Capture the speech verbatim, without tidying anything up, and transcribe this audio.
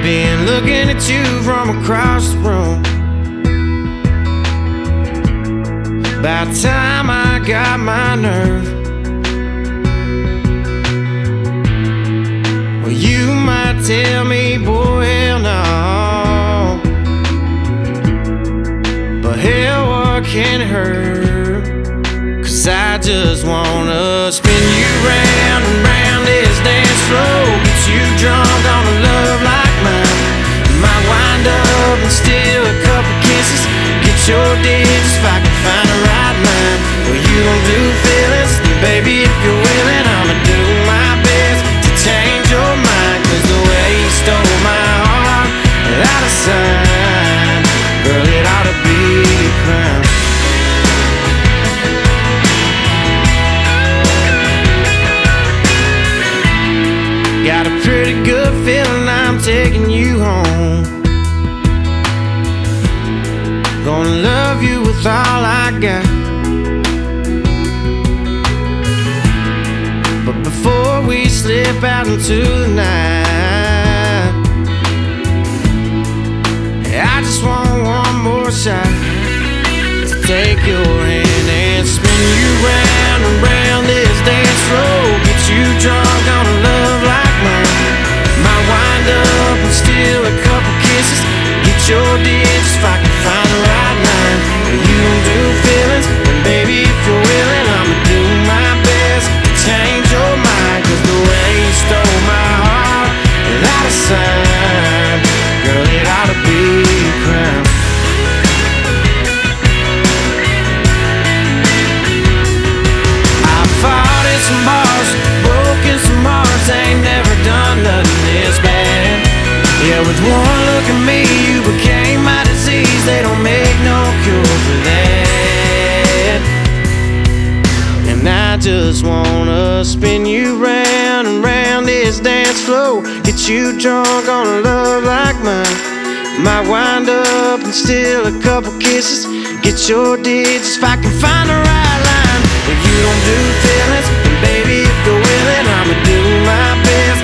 been looking at you from across the room. About time I got my nerve. Well, you might tell me, boy, hell no, but hell, what can it hurt? Cause I just wanna spin you round and round this dance floor, get you drunk on a love like mine. Might wind up and steal a couple kisses, get your digits if I can find the right line. Well, you don't do feelings, then baby, if you're willing, I'ma do my best to change your mind. Cause the way you stole my heart without a sign, girl, it ought to be a crime. Got a pretty good feeling I'm taking you home. Gonna love you with all I got. But before we slip out into the night, I just want one more shot to take your hand and spin you round and round this dance floor, get you drunk on a love like mine. Might wind up and steal a couple kisses, get your digits if I can find the right line. Well, you don't do feelings, and baby, if you're willing, I'ma do my best to change your mind. Cause the way you stole my heart without a sign, girl, it ought to be a crime. I fought in some bars, broken some hearts, ain't never done nothing this bad. Yeah, with one look at me, you became my disease. They don't make no cure for that. And I just wanna spin you round and round this dance floor, get you drunk on a love like mine. Might wind up and steal a couple kisses, get your digits if I can find the right line. But you don't do feelings, and baby, if you're willing, I'ma do my best